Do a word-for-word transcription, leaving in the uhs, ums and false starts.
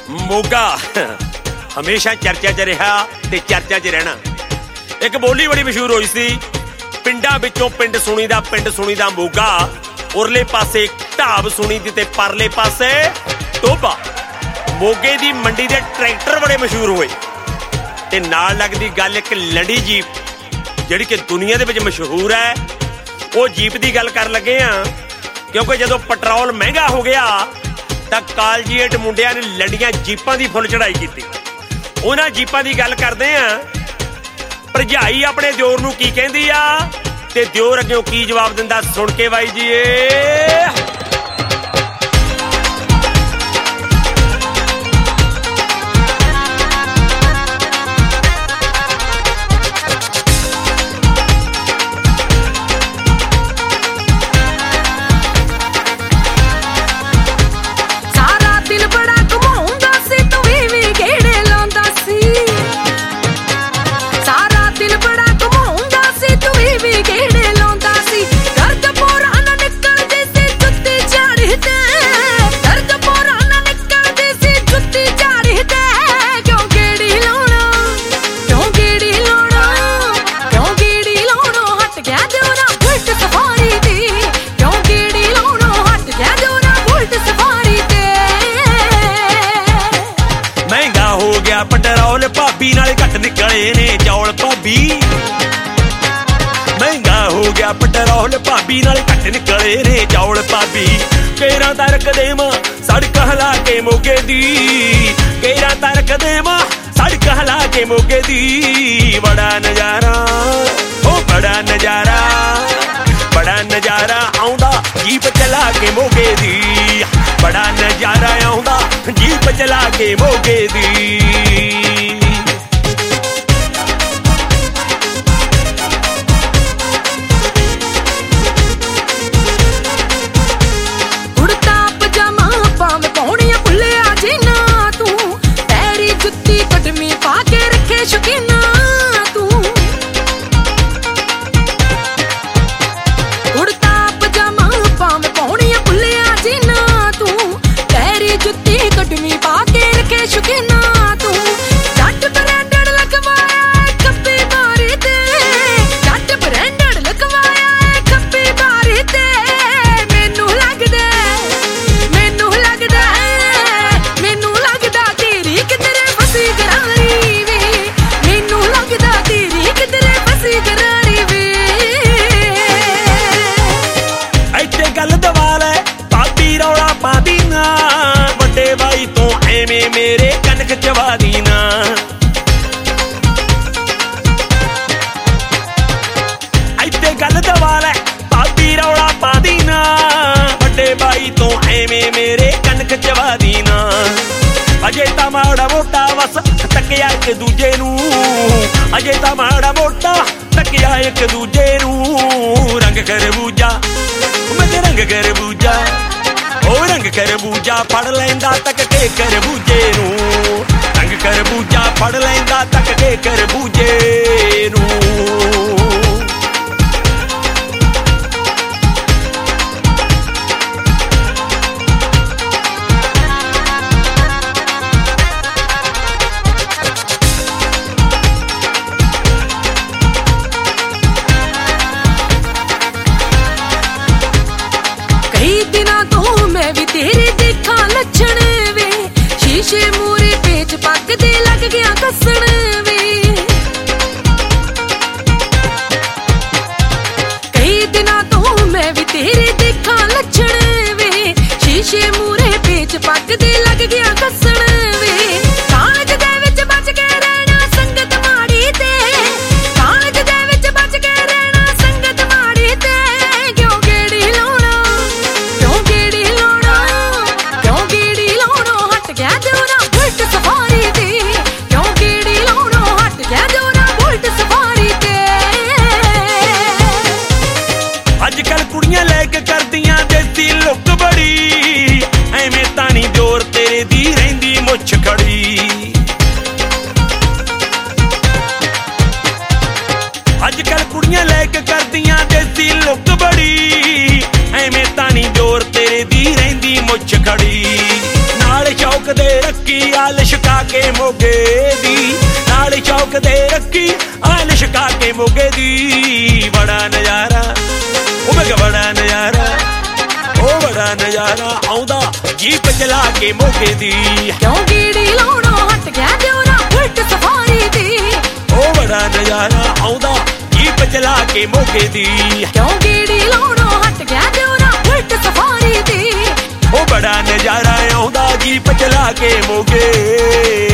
ਮੋਗਾ ਹਮੇਸ਼ਾ ਚਰਚਾ 'ਚ ਰਿਹਾ ਤੇ ਚਰਚਾ 'ਚ ਰਹਿਣਾ। ਇੱਕ ਬੋਲੀ ਬੜੀ ਮਸ਼ਹੂਰ ਹੋਈ ਸੀ, ਪਿੰਡਾਂ ਵਿੱਚੋਂ ਪਿੰਡ ਸੁਣੀ ਦਾ ਪਿੰਡ ਸੁਣੀ ਦਾ ਮੋਗਾ, ਉਰਲੇ ਪਾਸੇ ਢਾਬ ਸੁਣੀ ਦੀ ਤੇ ਪਰਲੇ ਪਾਸੇ ਟੋਭਾ। ਮੋਗੇ ਦੀ ਮੰਡੀ ਦੇ ਟਰੈਕਟਰ ਬੜੇ ਮਸ਼ਹੂਰ ਹੋਏ ਤੇ ਨਾਲ ਲੱਗਦੀ ਗੱਲ ਇੱਕ ਲੰਡੀ ਜੀਪ ਜਿਹੜੀ ਕਿ ਦੁਨੀਆ ਦੇ ਵਿੱਚ ਮਸ਼ਹੂਰ ਹੈ। ਉਹ ਜੀਪ ਦੀ ਗੱਲ ਕਰਨ ਲੱਗੇ ਆ ਕਿਉਂਕਿ ਜਦੋਂ ਪੈਟਰੋਲ ਮਹਿੰਗਾ ਹੋ ਗਿਆ ਤਾਂ ਕਾਲਜੀਏਟ ਮੁੰਡਿਆਂ ਨੇ ਲੰਡੀਆਂ ਜੀਪਾਂ ਦੀ ਫੁੱਲ ਚੜਾਈ ਕੀਤੀ। ਉਹਨਾਂ ਜੀਪਾਂ ਦੀ ਗੱਲ ਕਰਦੇ ਆ। ਭਰਜਾਈ ਆਪਣੇ ਦਿਓਰ ਨੂੰ ਕੀ ਕਹਿੰਦੀ ਆ ਤੇ ਦਿਓਰ ਅੱਗਿਓਂ ਕੀ ਜਵਾਬ ਦਿੰਦਾ, ਸੁਣ ਕੇ ਬਾਈ ਜੀ ਏ। ਪੈਟਰੋਲ ਭਾਬੀ ਨਾਲੇ ਘੱਟ ਨਿਕਲੇ ਨੇ ਚੌਲ ਭਾਬੀ। ਮਹਿੰਗਾ ਹੋ ਗਿਆ ਪੈਟਰੋਲ ਭਾਬੀ ਨਾਲੇ ਘੱਟ ਨਿਕਲੇ ਨੇ ਚੌਲ ਭਾਬੀ। ਕੇਰਾਂ ਤਾਂ ਰੱਖ ਦੇਵਾਂ ਸੜਕ ਹਲਾ ਕੇ ਮੋਗੇ ਦੀ, ਕੇਰਾਂ ਤਾਂ ਰੱਖ ਦੇਵਾਂ ਸੜਕ ਹਲਾ ਕੇ ਮੋਗੇ ਦੀ। ਬੜਾ ਨਜ਼ਾਰਾ ਉਹ ਬੜਾ ਨਜ਼ਾਰਾ ਬੜਾ ਨਜ਼ਾਰਾ ਆਉਂਦਾ ਜੀਪ ਚਲਾ ਕੇ ਮੋਗੇ ਦੀ। ਬੜਾ ਨਜ਼ਾਰਾ ਆਉਂਦਾ ਜੀਪ ਚਲਾ ਕੇ ਮੋਗੇ ਦੀ। ਮੇਰੇ ਕਨਕ ਚਵਾ ਦੀ ਨਾ ਇੱਥੇ ਗੱਲ ਦਵਾ ਲੈ ਭਾਬੀ ਰੌਲਾ ਪਾ ਦੀ ਨਾ। ਵੱਡੇ ਬਾਈ ਤੋਂ ਐਵੇਂ ਮੇਰੇ ਕਨਕ ਚਵਾ ਦੀ ਨਾ। ਅਜੇ ਤਾਂ ਮਾੜਾ ਮੋਟਾ ਵਸ ਤੱਕਿਆ ਇੱਕ ਦੂਜੇ ਨੂੰ, ਅਜੇ ਤਾਂ ਮਾੜਾ ਮੋਟਾ ਤੱਕਿਆ ਇੱਕ ਦੂਜੇ ਨੂੰ। ਰੰਗ ਖਰਬੂਜਾ ਮੈਂ ਰੰਗ ਖਰਬੂਜਾ ਉਹ ਰੰਗ ਖਰਬੂਜਾ ਫੜ ਲੈਂਦਾ ਤੱਕ ਕੇ ਖਰਬੂਜੇ ਨੂੰ। ਰੰਗ ਖਰਬੂਜਾ ਫੜ ਲੈਂਦਾ ਤੱਕ ਕੇ ਖਰਬੂਜੇ ਨੂੰ। ਕਈ ਦਿਨਾਂ ਤੋਂ ਮੈਂ ਵੀ ਤੇਰੇ ਦੇਖਾਂ ਲੱਛਣ ਵੇ, ਸ਼ੀਸ਼ੇ ਮੂਰੇ ਪੇਚ ਪੱਗ ਦੇ ਲੱਗ ਗਿਆ ਕੱਸਣ ਵੇ। ਕਈ ਦਿਨਾਂ ਤੋਂ ਮੈਂ ਵੀ ਤੇਰੇ ਦੇਖਾਂ ਲੱਛਣ ਵੇ, ਸ਼ੀਸ਼ੇ ਮੂਰੇ ਪੇਚ ਪੱਗ ਦੇ ਲੱਗ ਗਿਆ ਕੱਸਣ ਵੇ। ਕਾਲਜ ਦੇ ਵਿੱਚ ਬਚ ਕੇ ਰਹਿਣਾ ਸੰਗਤ ਮਾੜੀ ਤੇ, ਕਾਲਜ ਦੇ ਵਿੱਚ ਬਚ ਕੇ ਰਹਿਣਾ ਸੰਗਤ ਮਾੜੀ ਤੇ। ਕਿਉਂ ਗੇੜੀ ਲਾਉਣਾ ਕਿਉਂ ਗੇੜੀ ਲਾਉਣਾ ਕਿਉਂ ਗੇੜੀ ਲਾਉਣੋਂ ਹਟ ਗਿਆ ਜੋਰਾ ਬੁਲਟ ਸਫਾਰੀ ਤੇ। ਕਿਉਂ ਗੇੜੀ ਲਾਉਣੋਂ ਹਟ ਗਿਆ ਜੋਰਾ ਬੁਲਟ ਸਫਾਰੀ ਤੇ। ਅੱਜ ਕੱਲ ਕੁੜੀਆਂ ਲੈ ਕੇ ਕਰਦੀਆਂ ਦੇਸੀ ਲੁੱਕ ਬੜੀ, ਐਵੇਂ ਤਾਂ ਨੀ ਜ਼ੋਰ ਤੇਰੇ ਦੀ ਰਹਿੰਦੀ ਮੁੱਛ ਖੜੀ। ਅੱਜ ਕੱਲ ਕੁੜੀਆਂ ਲੈ ਕੇ ਕਰਦੀਆਂ ਦੇਸੀ ਲੁੱਕ ਬੜੀ, ਐਵੇਂ ਤਾਂ ਨੀ ਜ਼ੋਰ ਤੇਰੇ ਦੀ ਰਹਿੰਦੀ ਮੁੱਛ ਖੜੀ। ਨਾਲ ਸ਼ੌਕ ਦੇ ਰੱਖੀ ਆ के मोगे दी नाल चौक दे रखी आन छका के मोगे दी बड़ा नजारा ओ मैं बड़ा नजारा ओ बड़ा नजारा आउंदा जीप चला के मोगे दी क्यों गेड़ी लाउणों हट गया जोरा उल्ट सफारी दी ओ बड़ा नजारा आउंदा जीप चला के मोगे दी क्यों गेड़ी लाउणों हट गया जोरा उल्ट सफारी दी ओ बड़ा नजारा आउंदा जीप चला के मोगे